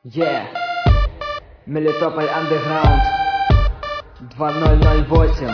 Yeah, Мелитополь Underground 2008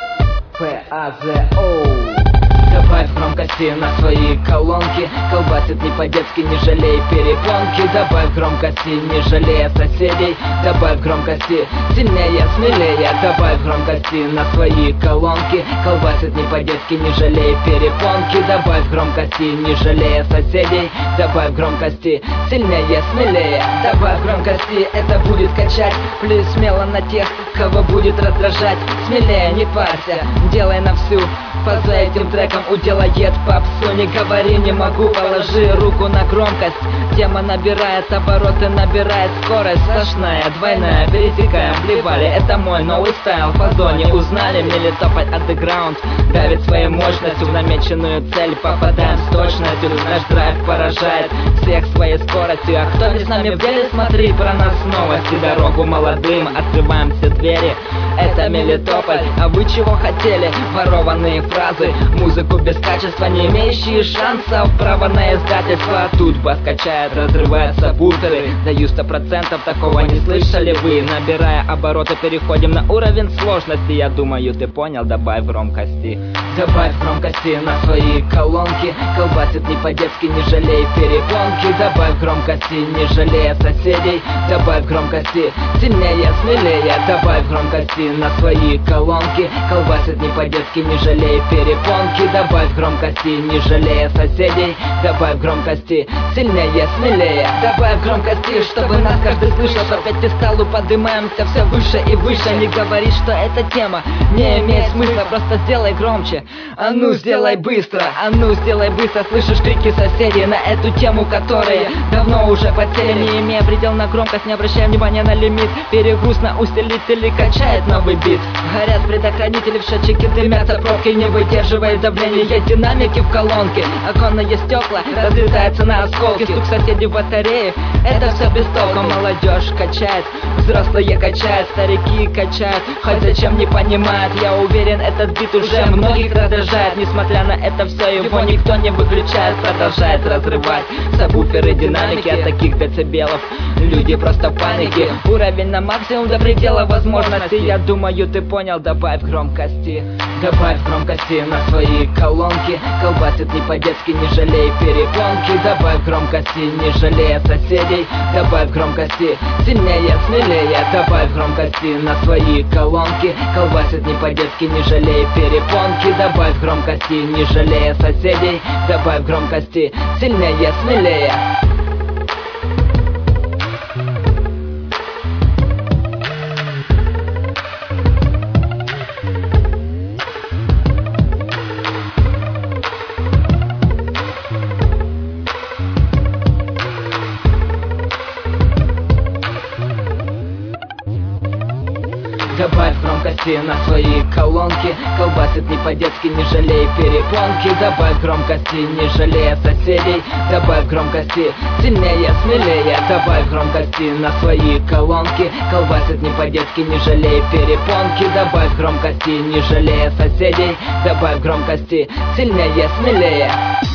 ПАЗО. Добавь громкости на свои колонки, колбасит не по-детски, не жалей перепонки. Добавь громкости, не жалея соседей. Добавь громкости, сильнее, смелее. Добавь громкости на свои колонки, колбасит не по-детски, не жалей перепонки. Добавь громкости, не жалея соседей. Добавь громкости, сильнее, смелее. Добавь громкости, это будет качать. Плюс смело на тех, кого будет раздражать. Смелее, не парься, делай на всю. За этим треком уделает попсу. Не говори, не могу, положи руку на громкость. Тема набирает обороты, набирает скорость. Сплошная, двойная, пересекаем, плевали. Это мой новый стайл, по зоне узнали. Мелитополь Underground давит своей мощностью в намеченную цель. Попадаем с точностью, наш драйв поражает всех своей скоростью. А кто не с нами в деле, смотри про нас новости. Дорогу молодым, открываем все двери. Это Мелитополь, а вы чего хотели? Ворованные фразы, музыку без качества, не имеющие шансов. Право на издательство, тут бас качает, разрываются буферы. Даю 100%, такого не слышали вы. Набирая обороты, переходим на уровень сложности. Я думаю, ты понял, добавь громкости. Добавь громкости на свои колонки, колбасит не по-детски, не жалей перепонки. Добавь громкости, не жалея соседей. Добавь громкости, сильнее, смелее. Добавь громкости на свои колонки, колбасит не по-детски, не жалей перепонки. Добавь громкости, не жалея соседей. Добавь громкости, сильнее, смелее. Добавь громкости, чтобы нас каждый слышал. По пьедесталу поднимаемся все выше и выше. Не говори, что эта тема не имеет смысла, просто сделай громче. А ну сделай быстро, а ну сделай быстро. Слышишь крики соседей на эту тему, которые давно уже подсели. Не имея предел на громкость, не обращая внимания на лимит. Перегруз на усилители качает новый бит. Горят предохранители, в счетчике дымятся пробки. Не выдерживает давление динамики в колонке. Оконные стекла разлетаются на осколки. Стук соседей в батарее, это все без толка. Молодежь качает, взрослые качают, старики качают, хоть зачем не понимают. Я уверен, этот бит уже многих раздражает. Несмотря на это все, его никто не выключает. Продолжает разрывать сабвуферы динамики от таких децибелов. Люди просто в панике. Уровень на максимум до предела возможностей. Я думаю, ты понял, добавь громкости. Добавь громкости на свои колонки, колбасит не по-детски, не жалей перепонки. Добавь громкости, не жалея соседей. Добавь громкости, сильнее, смелее. Добавь громкости на свои колонки, колбасит не по-детски, не жалей перепонки. Добавь громкости, не жалея соседей. Добавь громкости, сильнее, смелее. Добавь громкости на свои колонки, колбасит не по-детски, не жалей перепонки. Добавь громкости, не жалея соседей. Добавь громкости, сильнее, смелее. Добавь громкости на свои колонки, колбасит не по-детски, не жалей перепонки. Добавь громкости, не жалея соседей. Добавь громкости, сильнее, смелее.